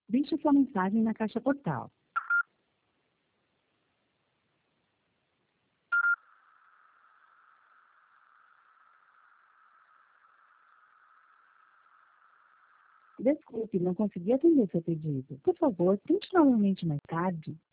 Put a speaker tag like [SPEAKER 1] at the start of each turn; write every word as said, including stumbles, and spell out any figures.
[SPEAKER 1] Deixe sua mensagem na caixa postal. Desculpe, não consegui atender seu pedido. Por favor, tente novamente mais tarde.